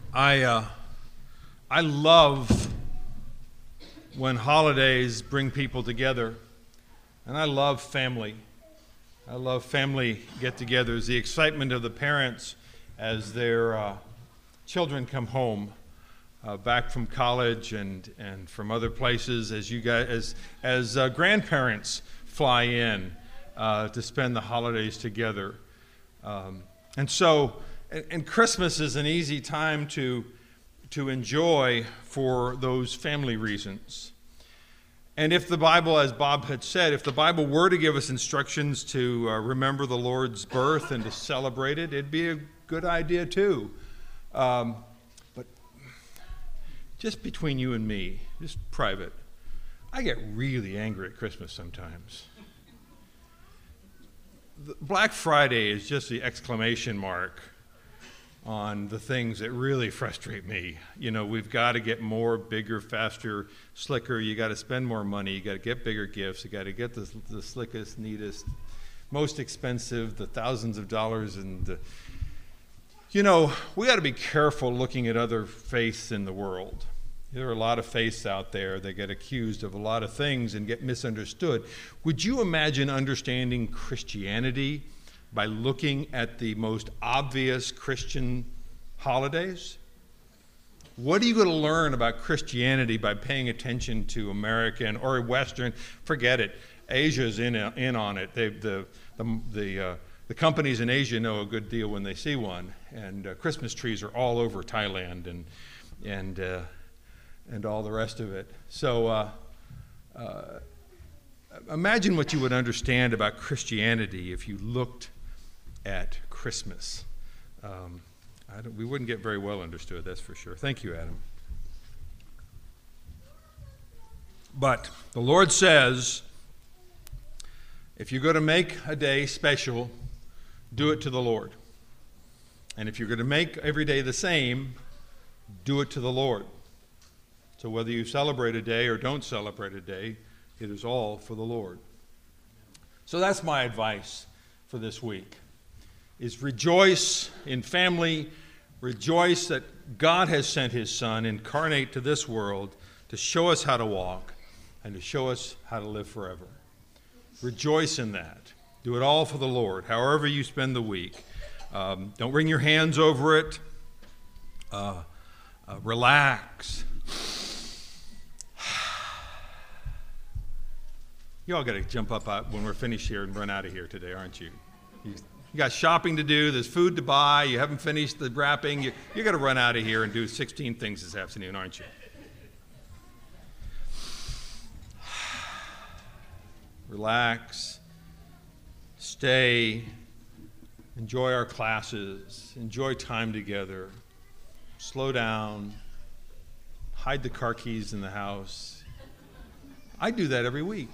I I love when holidays bring people together, and I love family. I love family get-togethers. The excitement of the parents as their children come home back from college and from other places, as you guys as grandparents fly in to spend the holidays together, and Christmas is an easy time to enjoy for those family reasons. And if the Bible, as Bob had said, if the Bible were to give us instructions to remember the Lord's birth and to celebrate it, it'd be a good idea too. But just between you and me, just private, I get really angry at Christmas sometimes. Black Friday is just the exclamation mark on the things that really frustrate me. You know, we've got to get more, bigger, faster, slicker. You got to spend more money. You got to get bigger gifts. You got to get the slickest, neatest, most expensive, the thousands of dollars. And you know, we got to be careful looking at other faiths in the world. There are a lot of faiths out there that get accused of a lot of things and get misunderstood. Would you imagine understanding Christianity by looking at the most obvious Christian holidays? What are you going to learn about Christianity by paying attention to American or Western? Forget it. Asia's in on it. The companies in Asia know a good deal when they see one, and Christmas trees are all over Thailand and all the rest of it. So imagine what you would understand about Christianity if you looked at Christmas. We wouldn't get very well understood, that's for sure. Thank you, Adam. But the Lord says, if you're going to make a day special, do it to the Lord. And if you're going to make every day the same, do it to the Lord. So whether you celebrate a day or don't celebrate a day, it is all for the Lord. So that's my advice for this week, is rejoice in family, rejoice that God has sent his Son incarnate to this world to show us how to walk and to show us how to live forever. Rejoice in that. Do it all for the Lord, however you spend the week. Don't wring your hands over it. Relax. You all got to jump up when we're finished here and run out of here today, aren't you? You got shopping to do. There's food to buy. You haven't finished the wrapping. You got to run out of here and do 16 things this afternoon, aren't you? Relax. Stay. Enjoy our classes. Enjoy time together. Slow down. Hide the car keys in the house. I do that every week.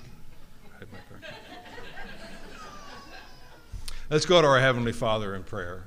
Let's go to our Heavenly Father in prayer.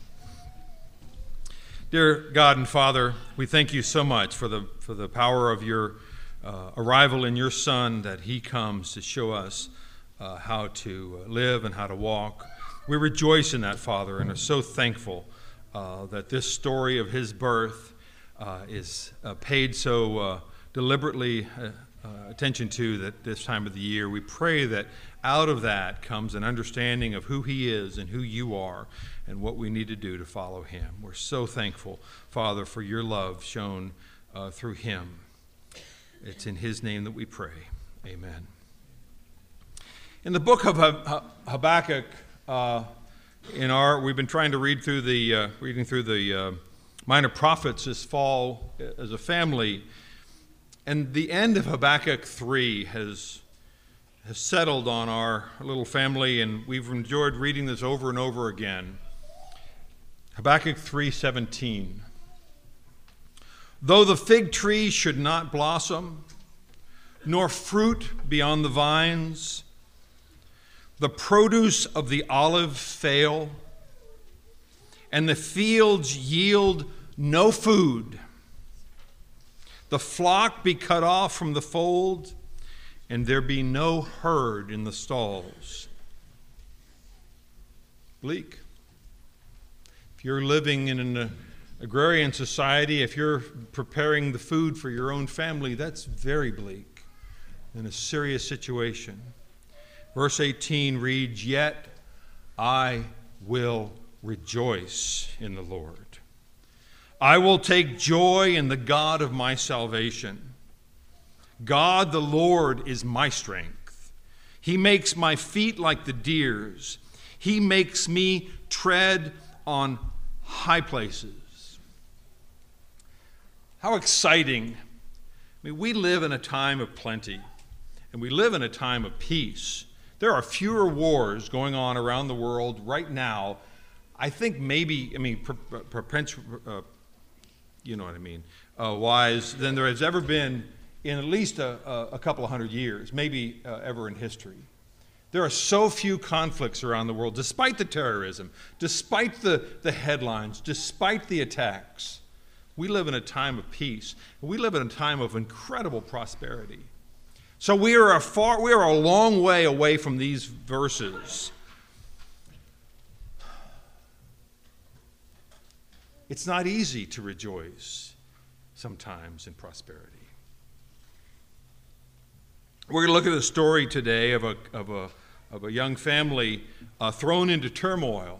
Dear God and Father, we thank you so much for the power of your arrival in your Son, that he comes to show us how to live and how to walk. We rejoice in that, Father, and are so thankful that this story of his birth is paid so deliberately attention to at this time of the year. We pray that out of that comes an understanding of who he is and who you are and what we need to do to follow him. We're so thankful, Father, for your love shown through him. It's in his name that we pray. Amen. In the book of Habakkuk, we've been trying to reading through the minor prophets this fall as a family. And the end of Habakkuk 3 has settled on our little family, and we've enjoyed reading this over and over again. Habakkuk 3:17. Though the fig tree should not blossom, nor fruit be on the vines, the produce of the olive fail, and the fields yield no food, the flock be cut off from the fold, and there be no herd in the stalls. Bleak. If you're living in agrarian society, if you're preparing the food for your own family, that's very bleak and a serious situation. Verse 18 reads, "Yet I will rejoice in the Lord. I will take joy in the God of my salvation. God the Lord is my strength. He makes my feet like the deer's. He makes me tread on high places." How exciting. I mean, we live in a time of plenty, and we live in a time of peace. There are fewer wars going on around the world right now, I think maybe, wise than there has ever been in at least a couple of hundred years, maybe ever in history. There are so few conflicts around the world, despite the terrorism, despite the headlines, despite the attacks. We live in a time of peace. We live in a time of incredible prosperity. So we are a long way away from these verses. It's not easy to rejoice sometimes in prosperity. We're going to look at a story today of a young family thrown into turmoil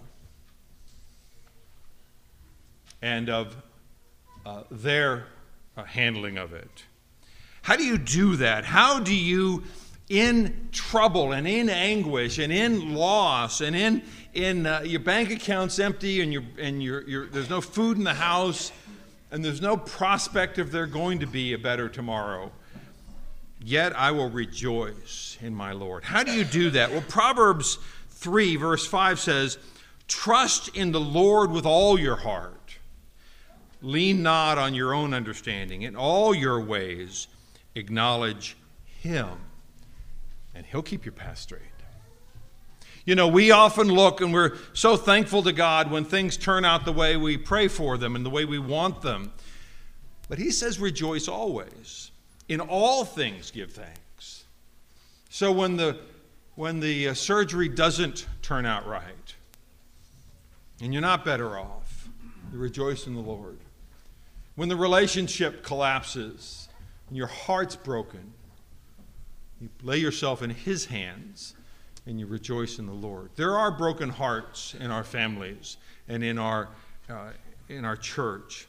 and of their handling of it. How do you do that? How do you, in trouble and in anguish and in loss and in your bank account's empty and there's no food in the house and there's no prospect of there going to be a better tomorrow, yet I will rejoice in my Lord. How do you do that? Well, Proverbs 3 verse 5 says, "Trust in the Lord with all your heart. Lean not on your own understanding. In all your ways acknowledge Him, and He'll keep your path straight." You know, we often look and we're so thankful to God when things turn out the way we pray for them and the way we want them. But He says rejoice always. In all things give thanks. So when the surgery doesn't turn out right and you're not better off, you rejoice in the Lord. When the relationship collapses and your heart's broken, you lay yourself in His hands and you rejoice in the Lord. There are broken hearts in our families and in our church,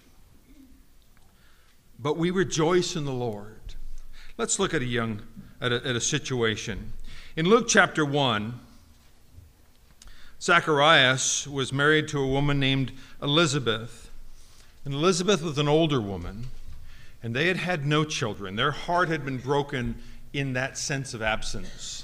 but we rejoice in the Lord. Let's look at a situation. In Luke chapter 1, Zacharias was married to a woman named Elizabeth. And Elizabeth was an older woman, and they had had no children. Their heart had been broken in that sense of absence.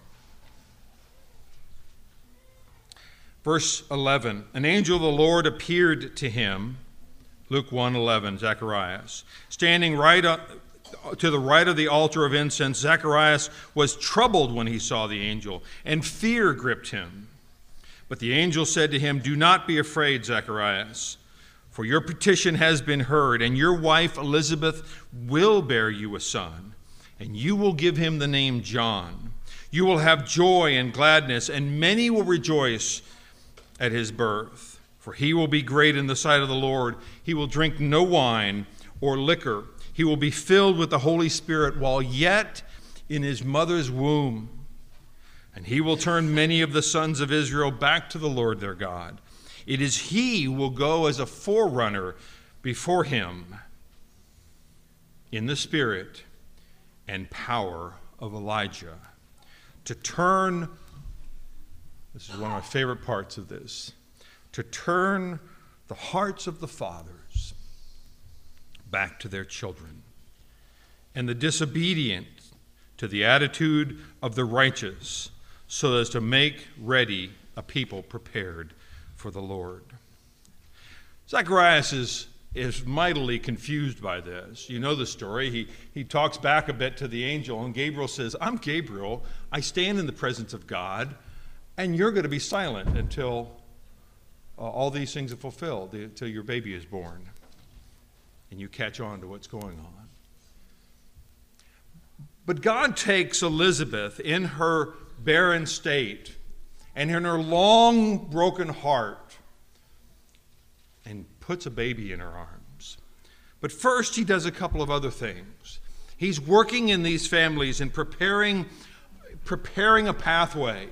Verse 11, "An angel of the Lord appeared to him," Luke 1:11, Zacharias, "standing to the right of the altar of incense. Zacharias was troubled when he saw the angel, and fear gripped him. But the angel said to him, 'Do not be afraid, Zacharias, for your petition has been heard, and your wife Elizabeth will bear you a son, and you will give him the name John. You will have joy and gladness, and many will rejoice at his birth. For he will be great in the sight of the Lord. He will drink no wine or liquor. He will be filled with the Holy Spirit while yet in his mother's womb. And he will turn many of the sons of Israel back to the Lord their God. It is he who will go as a forerunner before him in the spirit and power of Elijah, to turn," this is one of my favorite parts of this, "to turn the hearts of the fathers back to their children, and the disobedient to the attitude of the righteous, so as to make ready a people prepared for the Lord." Zacharias is mightily confused by this. You know the story. He talks back a bit to the angel, and Gabriel says, "I'm Gabriel. I stand in the presence of God, and you're going to be silent until all these things are fulfilled, until your baby is born, and you catch on to what's going on." But God takes Elizabeth in her barren state and in her long broken heart and puts a baby in her arms. But first, he does a couple of other things. He's working in these families and preparing a pathway.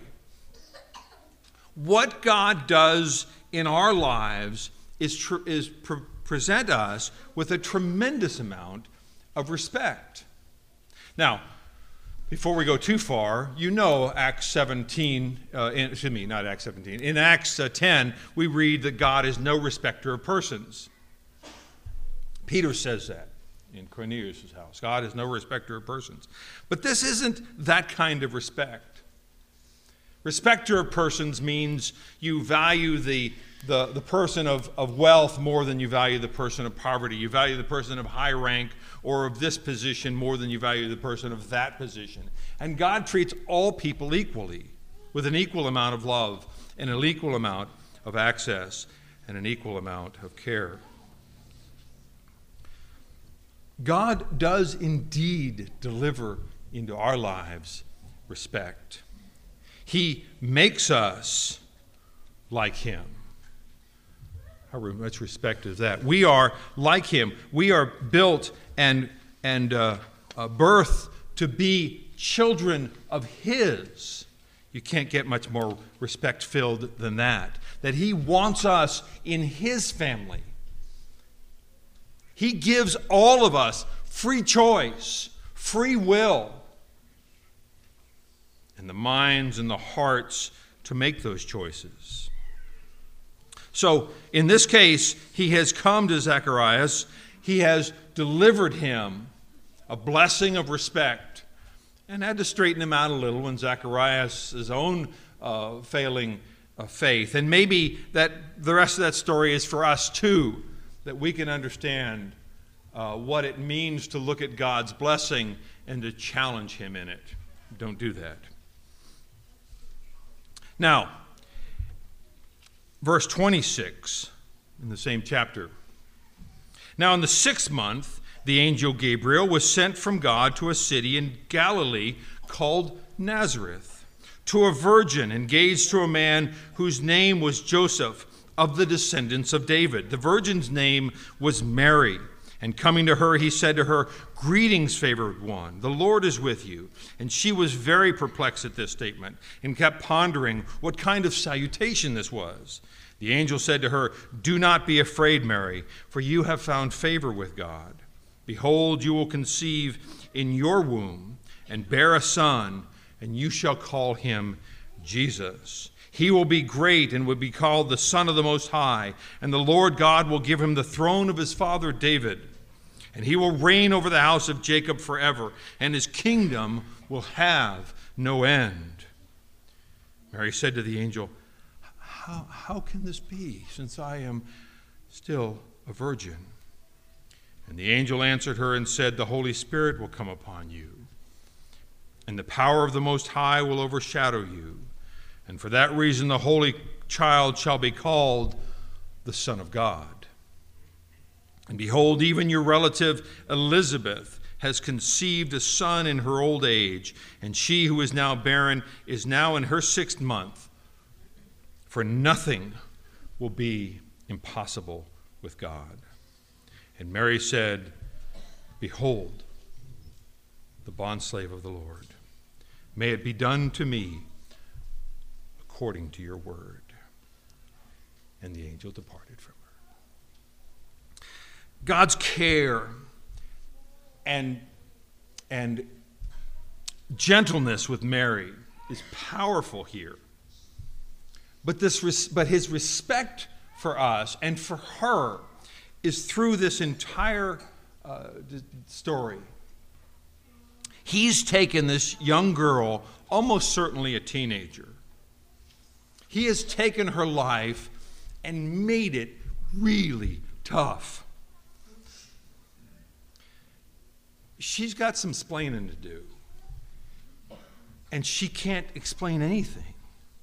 What God does in our lives is present us with a tremendous amount of respect. Now, before we go too far, you know Acts 17, not Acts 17. In Acts 10, we read that God is no respecter of persons. Peter says that in Cornelius' house. God is no respecter of persons. But this isn't that kind of respect. Respecter of persons means you value the person of wealth more than you value the person of poverty. You value the person of high rank or of this position more than you value the person of that position. And God treats all people equally, with an equal amount of love and an equal amount of access and an equal amount of care. God does indeed deliver into our lives respect. He makes us like him. How much respect is that? We are like him. We are built and birthed to be children of his. You can't get much more respect-filled than that. That he wants us in his family. He gives all of us free choice, free will, and the minds and the hearts to make those choices. So, in this case, he has come to Zacharias. He has delivered him a blessing of respect and had to straighten him out a little when Zacharias' own failing faith. And maybe that the rest of that story is for us too, that we can understand what it means to look at God's blessing and to challenge him in it. Don't do that. Now, verse 26 in the same chapter. Now in the 6th month, the angel Gabriel was sent from God to a city in Galilee called Nazareth, to a virgin engaged to a man whose name was Joseph, of the descendants of David. The virgin's name was Mary. And coming to her, he said to her, "Greetings, favored one, the Lord is with you." And she was very perplexed at this statement and kept pondering what kind of salutation this was. The angel said to her, "Do not be afraid, Mary, for you have found favor with God. Behold, you will conceive in your womb and bear a son, and you shall call him Jesus. He will be great and will be called the Son of the Most High, and the Lord God will give him the throne of his father David. And he will reign over the house of Jacob forever, and his kingdom will have no end." Mary said to the angel, How can this be, since I am still a virgin? And the angel answered her and said, "The Holy Spirit will come upon you, and the power of the Most High will overshadow you. And for that reason the Holy Child shall be called the Son of God. And behold, even your relative Elizabeth has conceived a son in her old age, and she who is now barren is now in her 6th month. For nothing will be impossible with God." And Mary said, "Behold, the bondslave of the Lord. May it be done to me according to your word." And the angel departed from her. God's care and gentleness with Mary is powerful here. But his respect for us and for her is through this entire story. He's taken this young girl, almost certainly a teenager. He has taken her life and made it really tough. She's got some splaining to do. And she can't explain anything.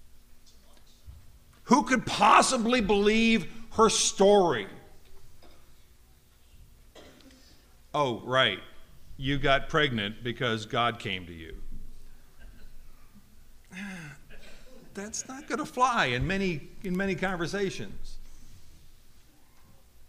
Who could possibly believe her story? Oh, right. You got pregnant because God came to you. That's not going to fly in many conversations.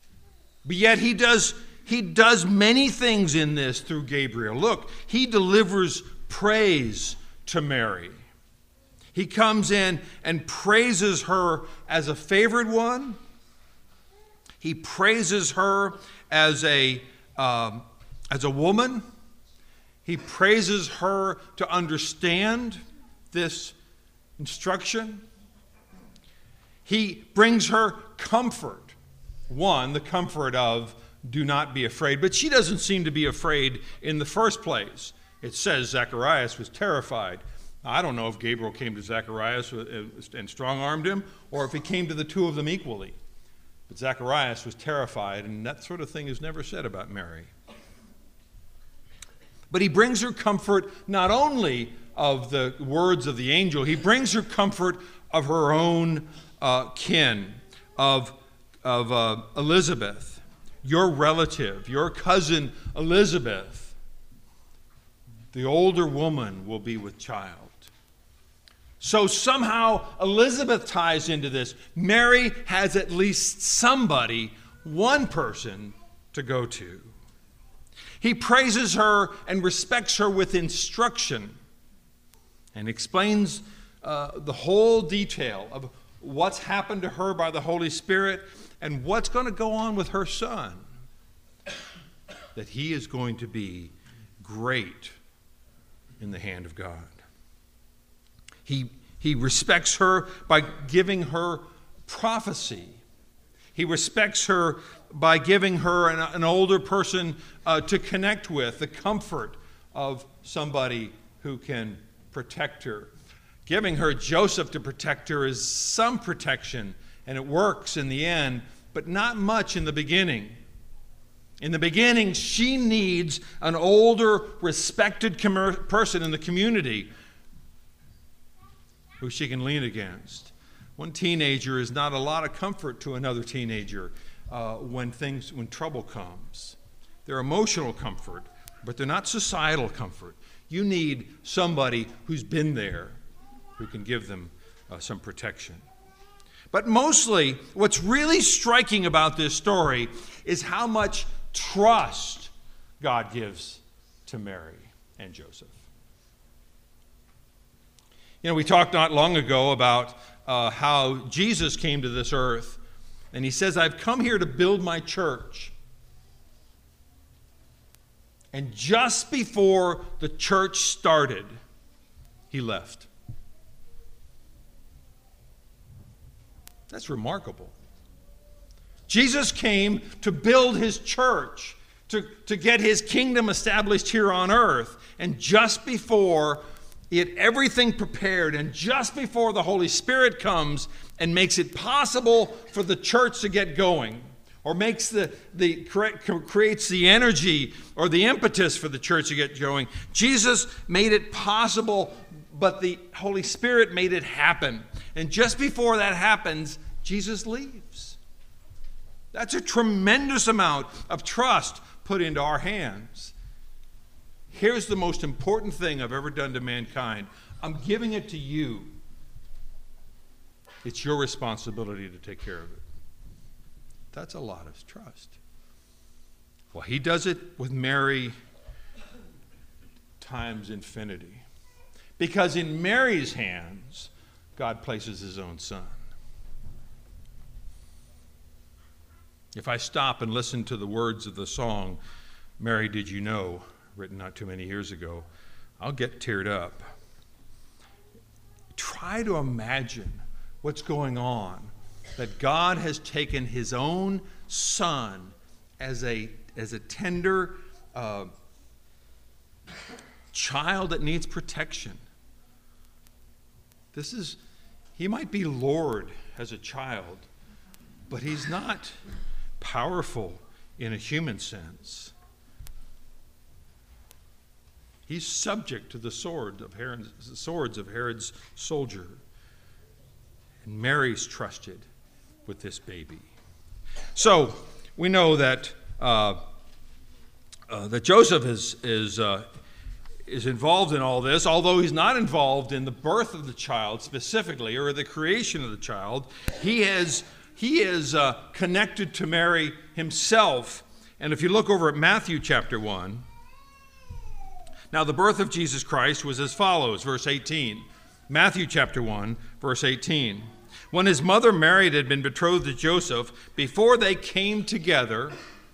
But yet he does many things in this through Gabriel. Look, he delivers praise to Mary. He comes in and praises her as a favored one. He praises her as a woman. He praises her to understand this instruction. He brings her comfort. One, the comfort of do not be afraid. But she doesn't seem to be afraid in the first place. It says Zacharias was terrified. I don't know if Gabriel came to Zacharias and strong-armed him, or if he came to the two of them equally. But Zacharias was terrified, and that sort of thing is never said about Mary. But he brings her comfort not only of the words of the angel, he brings her comfort of her own kin, of Elizabeth, your relative, your cousin Elizabeth. The older woman will be with child. So somehow Elizabeth ties into this. Mary has at least somebody, one person, to go to. He praises her and respects her with instruction and explains the whole detail of what's happened to her by the Holy Spirit and what's going to go on with her son. That he is going to be great in the hand of God. He respects her by giving her prophecy. He respects her by giving her an older person to connect with, the comfort of somebody who can protect her. Giving her Joseph to protect her is some protection, and it works in the end, but not much in the beginning. In the beginning, she needs an older, respected person in the community who she can lean against. One teenager is not a lot of comfort to another teenager when trouble comes. They're emotional comfort, but they're not societal comfort. You need somebody who's been there, who can give them some protection. But mostly, what's really striking about this story is how much trust God gives to Mary and Joseph. You know, we talked not long ago about how Jesus came to this earth, and he says, I've come here to build my church. And just before the church started, he left. That's remarkable. Jesus came to build his church, to get his kingdom established here on earth. And just before he had everything prepared, and just before the Holy Spirit comes and makes it possible for the church to get going, or makes creates the energy or the impetus for the church to get going, Jesus made it possible, but the Holy Spirit made it happen. And just before that happens, Jesus leaves. That's a tremendous amount of trust put into our hands. Here's the most important thing I've ever done to mankind. I'm giving it to you. It's your responsibility to take care of it. That's a lot of trust. Well, he does it with Mary times infinity. Because in Mary's hands, God places his own son. If I stop and listen to the words of the song, Mary, Did You Know?, written not too many years ago, I'll get teared up. Try to imagine what's going on, that God has taken his own son as a tender child that needs protection. He might be Lord as a child, but he's not powerful in a human sense. He's subject to the swords of Herod's soldier. And Mary's trusted with this baby. So we know that that Joseph is involved in all this, although he's not involved in the birth of the child specifically, or the creation of the child. He is connected to Mary himself. And if you look over at Matthew chapter 1, now the birth of Jesus Christ was as follows, verse 18. Matthew chapter 1, verse 18. When his mother Mary had been betrothed to Joseph, before they came together,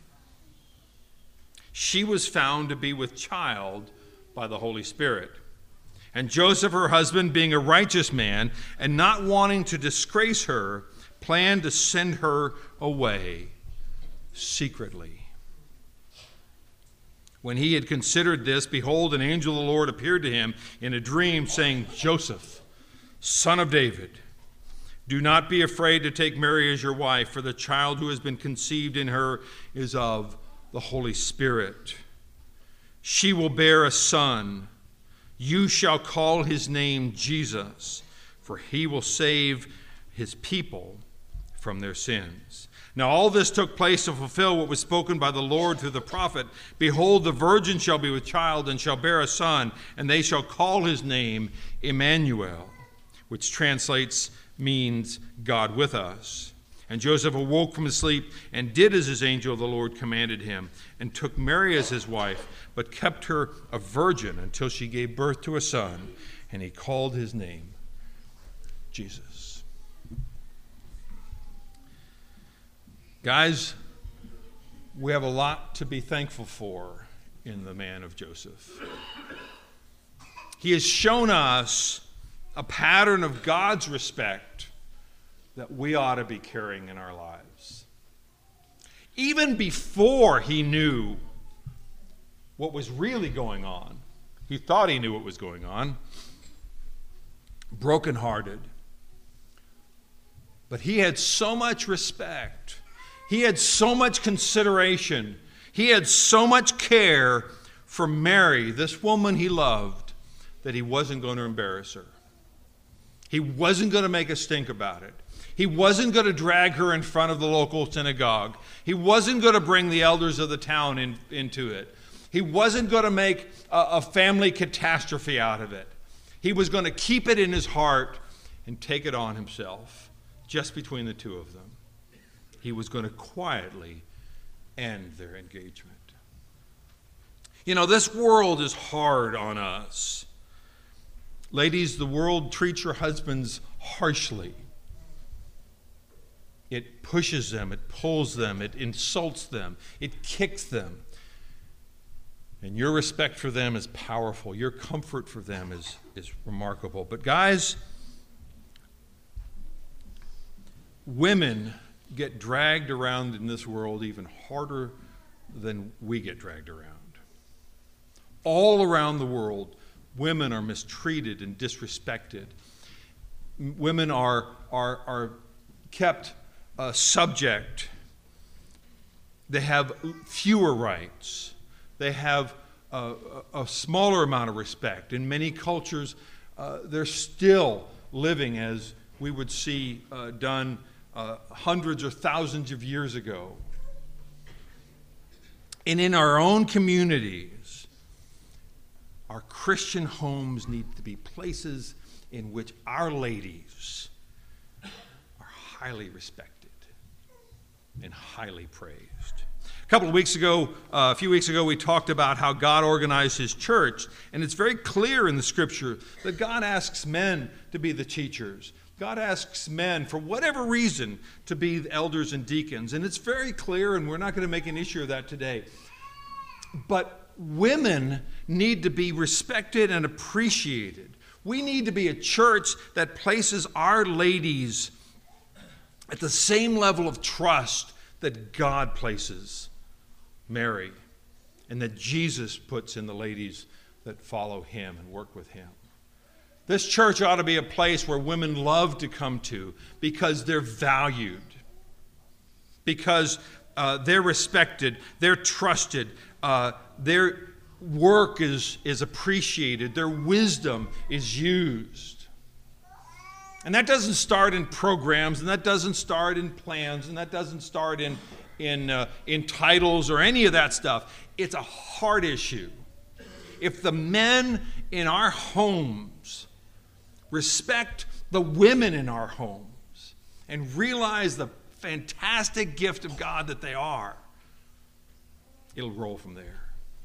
she was found to be with child by the Holy Spirit. And Joseph, her husband, being a righteous man and not wanting to disgrace her, planned to send her away secretly. When he had considered this, behold, an angel of the Lord appeared to him in a dream, saying, Joseph, son of David, do not be afraid to take Mary as your wife, for the child who has been conceived in her is of the Holy Spirit. She will bear a son. You shall call his name Jesus, for he will save his people from their sins. Now all this took place to fulfill what was spoken by the Lord through the prophet. Behold, the virgin shall be with child and shall bear a son, and they shall call his name Emmanuel, which means God with us. And Joseph awoke from his sleep and did as his angel of the Lord commanded him, and took Mary as his wife, but kept her a virgin until she gave birth to a son, and he called his name Jesus. Guys, we have a lot to be thankful for in the man of Joseph. He has shown us a pattern of God's respect that we ought to be carrying in our lives. Even before he knew what was really going on, he thought he knew what was going on, brokenhearted. But he had so much respect. He had so much consideration. He had so much care for Mary, this woman he loved, that he wasn't going to embarrass her. He wasn't going to make a stink about it. He wasn't going to drag her in front of the local synagogue. He wasn't going to bring the elders of the town into it. He wasn't going to make a family catastrophe out of it. He was going to keep it in his heart and take it on himself, just between the two of them. He was going to quietly end their engagement. You know, this world is hard on us. Ladies, the world treats your husbands harshly. It pushes them, it pulls them, it insults them, it kicks them. And your respect for them is powerful. Your comfort for them is remarkable. But guys, women get dragged around in this world even harder than we get dragged around. All around the world, women are mistreated and disrespected. Women are kept subject. They have fewer rights. They have a smaller amount of respect. In many cultures, they're still living as we would see done hundreds or thousands of years ago. And in our own communities, our Christian homes need to be places in which our ladies are highly respected and highly praised. A few weeks ago, we talked about how God organized his church, and it's very clear in the scripture that God asks men to be the teachers. God asks men, for whatever reason, to be the elders and deacons, and it's very clear, and we're not going to make an issue of that today. But women need to be respected and appreciated. We need to be a church that places our ladies at the same level of trust that God places Mary and that Jesus puts in the ladies that follow him and work with him. This church ought to be a place where women love to come to because they're valued, because they're respected, they're trusted, their work is appreciated, their wisdom is used. And that doesn't start in programs, and that doesn't start in plans, and that doesn't start in titles or any of that stuff. It's a heart issue. If the men in our homes respect the women in our homes and realize the fantastic gift of God that they are, it'll roll from there.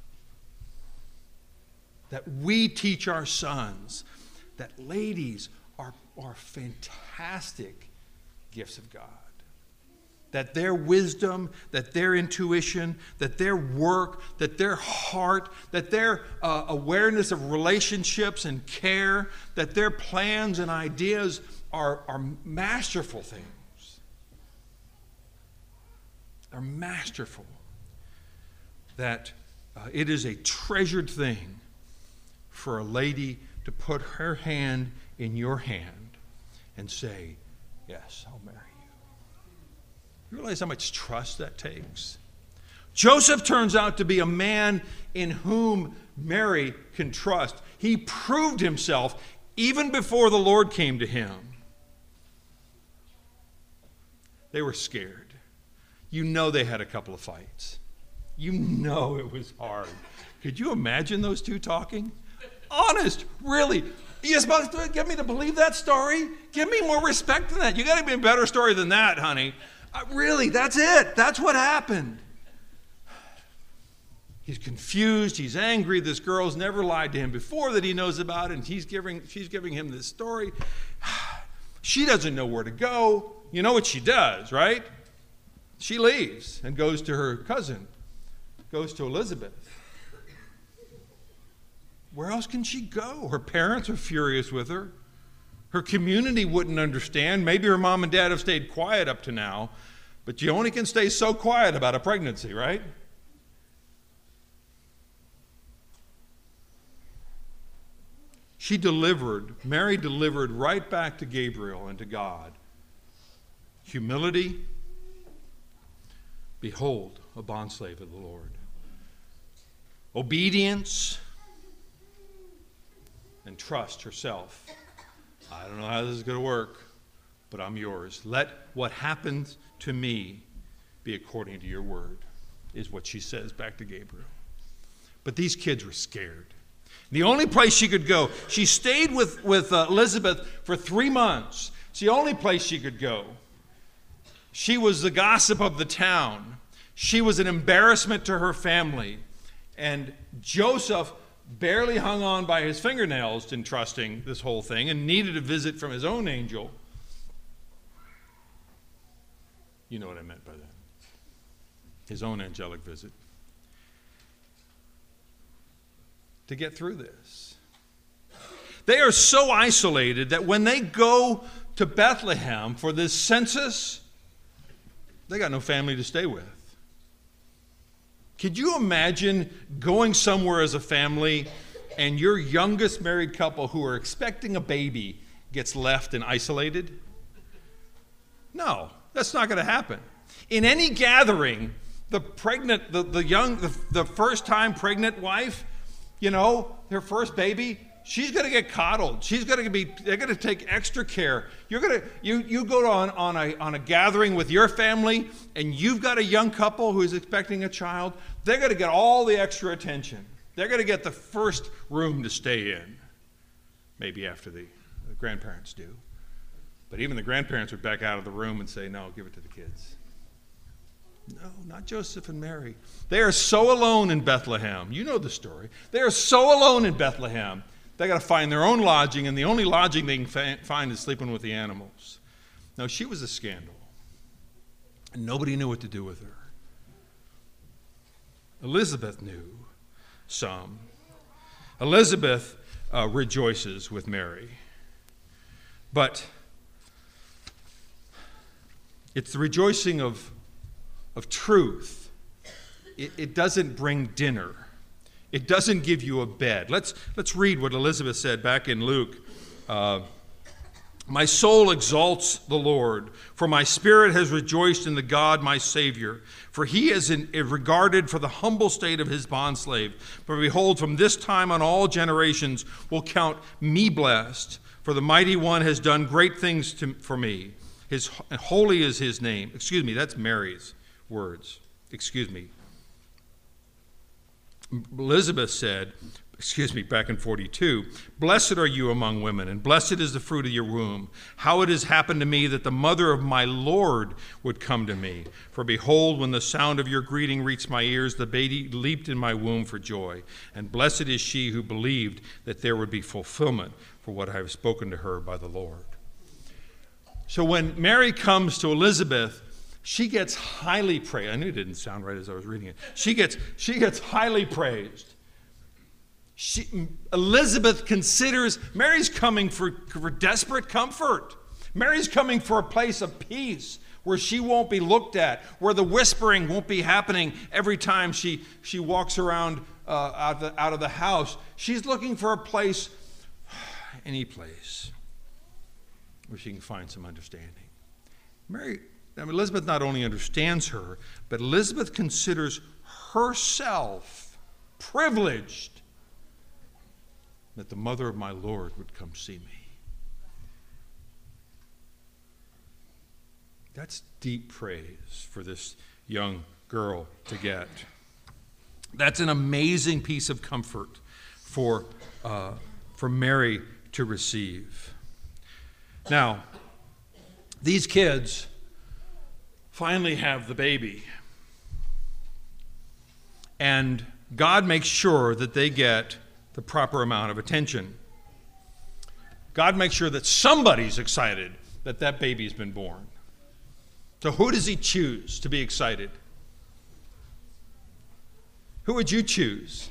That we teach our sons that ladies are fantastic gifts of God. That their wisdom, that their intuition, that their work, that their heart, that their awareness of relationships and care, that their plans and ideas are masterful things. They're masterful. That it is a treasured thing for a lady to put her hand in your hand and say, yes, I'll marry you. You realize how much trust that takes? Joseph turns out to be a man in whom Mary can trust. He proved himself even before the Lord came to him. They were scared. You know they had a couple of fights. You know it was hard. Could you imagine those two talking? Honest, really. You're supposed to get me to believe that story? Give me more respect than that. You got to be a better story than that, honey. Really, that's it. That's what happened. He's confused. He's angry. This girl's never lied to him before that he knows about, and she's giving him this story. She doesn't know where to go. You know what she does, right? She leaves and goes to her cousin, goes to Elizabeth. Where else can she go? Her parents are furious with her. Her community wouldn't understand. Maybe her mom and dad have stayed quiet up to now, but you only can stay so quiet about a pregnancy, right? Mary delivered right back to Gabriel and to God. Humility, behold, a bondslave of the Lord. Obedience, and trust herself. I don't know how this is going to work, but I'm yours. Let what happens to me be according to your word, is what she says back to Gabriel. But these kids were scared. The only place she could go, she stayed with Elizabeth for 3 months. It's the only place she could go. She was the gossip of the town. She was an embarrassment to her family. And Joseph barely hung on by his fingernails in trusting this whole thing and needed a visit from his own angel. You know what I meant by that. His own angelic visit. To get through this. They are so isolated that when they go to Bethlehem for this census, they got no family to stay with. Could you imagine going somewhere as a family and your youngest married couple who are expecting a baby gets left and isolated? No, that's not going to happen. In any gathering, the first-time pregnant wife, her first baby, she's going to get coddled. They're going to take extra care. You go on a gathering with your family, and you've got a young couple who's expecting a child. They're going to get all the extra attention. They're going to get the first room to stay in. Maybe after the grandparents do. But even the grandparents would back out of the room and say, no, give it to the kids. No, not Joseph and Mary. They are so alone in Bethlehem. You know the story. They are so alone in Bethlehem. They got to find their own lodging, and the only lodging they can find is sleeping with the animals. Now, she was a scandal, and nobody knew what to do with her. Elizabeth knew some. Elizabeth rejoices with Mary. But it's the rejoicing of truth. It doesn't bring dinner. It doesn't give you a bed. Let's read what Elizabeth said back in Luke. My soul exalts the Lord, for my spirit has rejoiced in the God my Savior. For he has regarded for the humble state of his bondslave. For behold, from this time on all generations will count me blessed. For the Mighty One has done great things for me. Holy is his name. Excuse me, that's Mary's words. Excuse me. Elizabeth said, back in 42, "Blessed are you among women, and blessed is the fruit of your womb. How it has happened to me that the mother of my Lord would come to me. For behold, when the sound of your greeting reached my ears, the baby leaped in my womb for joy. And blessed is she who believed that there would be fulfillment for what I have spoken to her by the Lord." So when Mary comes to Elizabeth, she gets highly praised. I knew it didn't sound right as I was reading it. She gets highly praised. Elizabeth considers Mary's coming for desperate comfort. Mary's coming for a place of peace where she won't be looked at, where the whispering won't be happening every time she walks around out of the house. She's looking for a place, any place, where she can find some understanding. Elizabeth not only understands her, but Elizabeth considers herself privileged that the mother of my Lord would come see me. That's deep praise for this young girl to get. That's an amazing piece of comfort for Mary to receive. Now, these kids finally have the baby, and God makes sure that they get the proper amount of attention. God makes sure that somebody's excited that that baby's been born. So who does he choose to be excited? Who would you choose?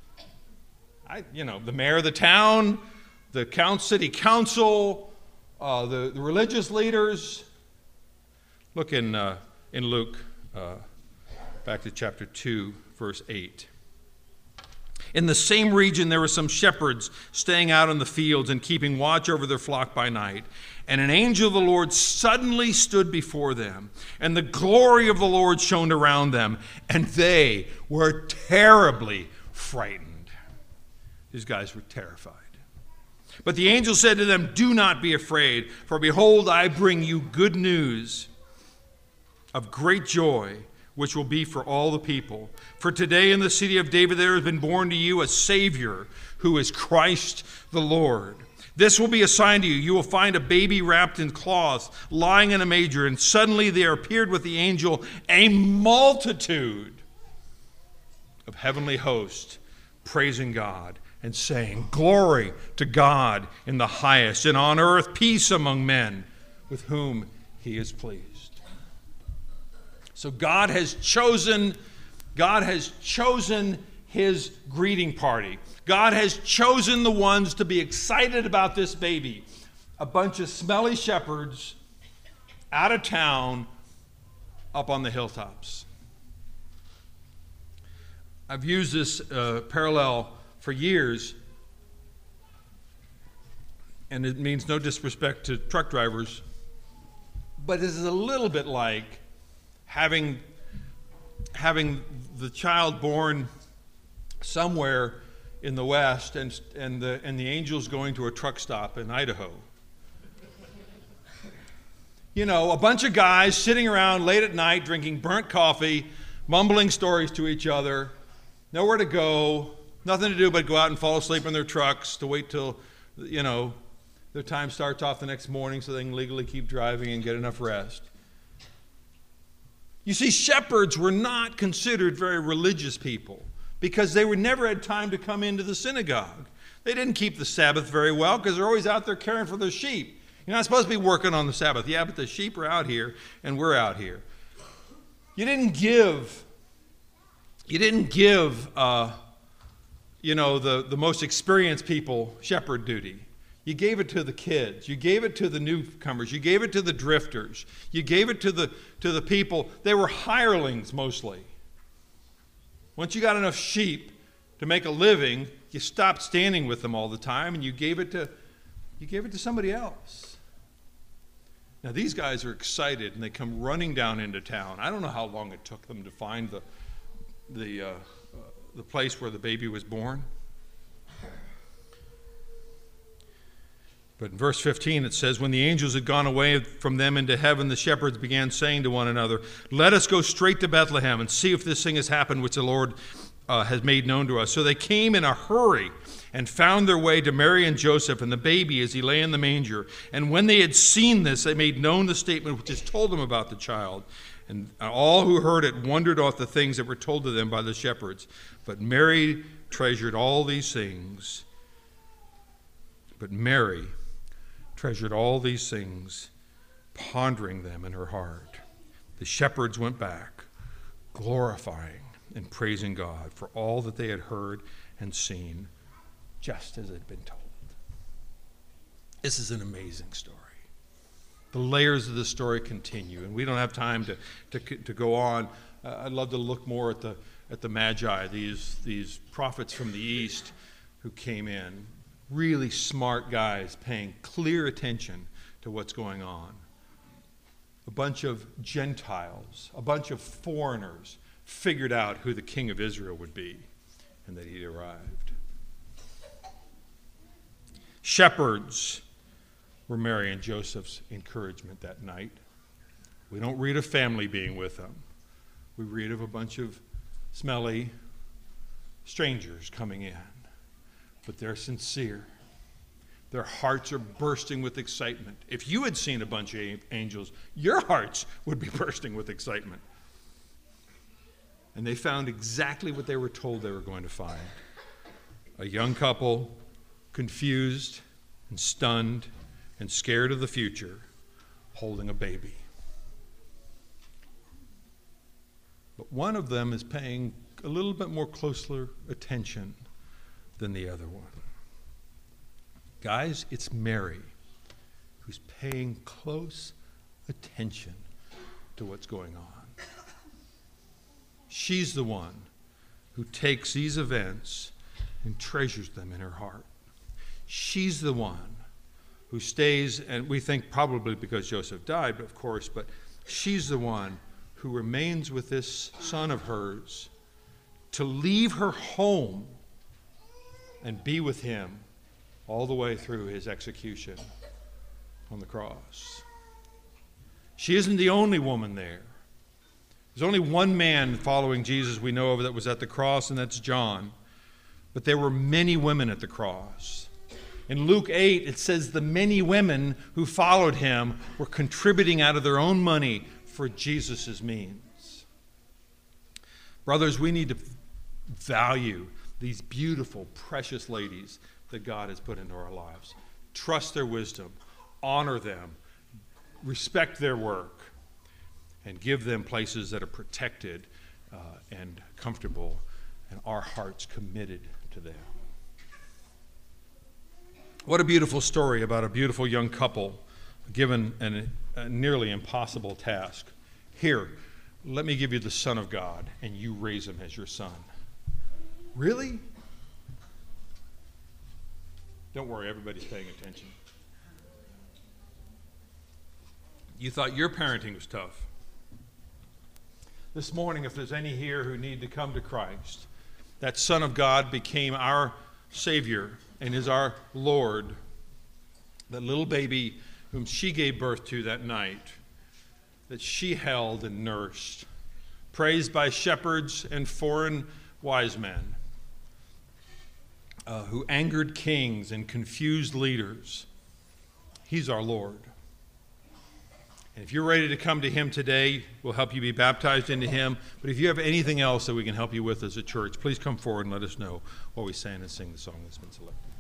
The mayor of the town, the city council, the religious leaders. Look in Luke, back to chapter 2, verse 8. "In the same region there were some shepherds staying out in the fields and keeping watch over their flock by night. And an angel of the Lord suddenly stood before them, and the glory of the Lord shone around them, and they were terribly frightened." These guys were terrified. "But the angel said to them, 'Do not be afraid, for behold, I bring you good news of great joy, which will be for all the people. For today in the city of David there has been born to you a Savior, who is Christ the Lord. This will be a sign to you. You will find a baby wrapped in cloths, lying in a manger.' And suddenly there appeared with the angel a multitude of heavenly hosts, praising God and saying, 'Glory to God in the highest, and on earth peace among men with whom he is pleased.'" So God has chosen his greeting party. God has chosen the ones to be excited about this baby. A bunch of smelly shepherds out of town up on the hilltops. I've used this parallel for years, and it means no disrespect to truck drivers, but this is a little bit like having the child born somewhere in the West and the angels going to a truck stop in Idaho. A bunch of guys sitting around late at night drinking burnt coffee, mumbling stories to each other, nowhere to go, nothing to do but go out and fall asleep in their trucks to wait till, their time starts off the next morning so they can legally keep driving and get enough rest. You see, shepherds were not considered very religious people because they never had time to come into the synagogue. They didn't keep the Sabbath very well because they're always out there caring for their sheep. You're not supposed to be working on the Sabbath. Yeah, but the sheep are out here and we're out here. You didn't give the most experienced people shepherd duty. You gave it to the kids. You gave it to the newcomers. You gave it to the drifters. You gave it to the people. They were hirelings mostly. Once you got enough sheep to make a living, you stopped standing with them all the time and you gave it to somebody else. Now these guys are excited and they come running down into town. I don't know how long it took them to find the place where the baby was born. But in verse 15 it says, "When the angels had gone away from them into heaven, the shepherds began saying to one another, 'Let us go straight to Bethlehem and see if this thing has happened which the Lord has made known to us. So they came in a hurry and found their way to Mary and Joseph and the baby as he lay in the manger. And when they had seen this, they made known the statement which is told them about the child. And all who heard it wondered at the things that were told to them by the shepherds. But Mary treasured all these things. Pondering them in her heart. The shepherds went back, glorifying and praising God for all that they had heard and seen, just as it had been told. This is an amazing story. The layers of the story continue, and we don't have time to go on. I'd love to look more at the Magi, these prophets from the east who came in, really smart guys paying clear attention to what's going on. A bunch of Gentiles, a bunch of foreigners figured out who the king of Israel would be and that he'd arrived. Shepherds were Mary and Joseph's encouragement that night. We don't read of family being with them. We read of a bunch of smelly strangers coming in, but they're sincere. Their hearts are bursting with excitement. If you had seen a bunch of angels, your hearts would be bursting with excitement. And they found exactly what they were told they were going to find. A young couple, confused and stunned and scared of the future, holding a baby. But one of them is paying a little bit more closer attention than the other one. Guys, it's Mary who's paying close attention to what's going on. She's the one who takes these events and treasures them in her heart. She's the one who stays, and we think probably because Joseph died, of course, but she's the one who remains with this son of hers to leave her home and be with him all the way through his execution on the cross. She isn't the only woman there. There's only one man following Jesus we know of that was at the cross, and that's John. But there were many women at the cross. In Luke 8, it says the many women who followed him were contributing out of their own money for Jesus' means. Brothers, we need to value these beautiful, precious ladies that God has put into our lives. Trust their wisdom, honor them, respect their work, and give them places that are protected and comfortable, and our hearts committed to them. What a beautiful story about a beautiful young couple given a nearly impossible task. Here, let me give you the Son of God, and you raise him as your son. Really? Don't worry, everybody's paying attention. You thought your parenting was tough. This morning, if there's any here who need to come to Christ, that Son of God became our Savior and is our Lord. That little baby whom she gave birth to that night, that she held and nursed, praised by shepherds and foreign wise men, who angered kings and confused leaders. He's our Lord. And if you're ready to come to him today, we'll help you be baptized into him. But if you have anything else that we can help you with as a church, please come forward and let us know while we stand and sing the song that's been selected.